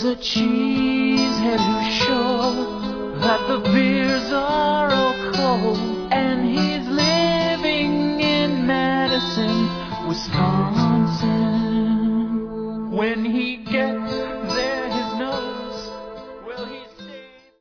There's a cheesehead who's sure that the beers are all cold.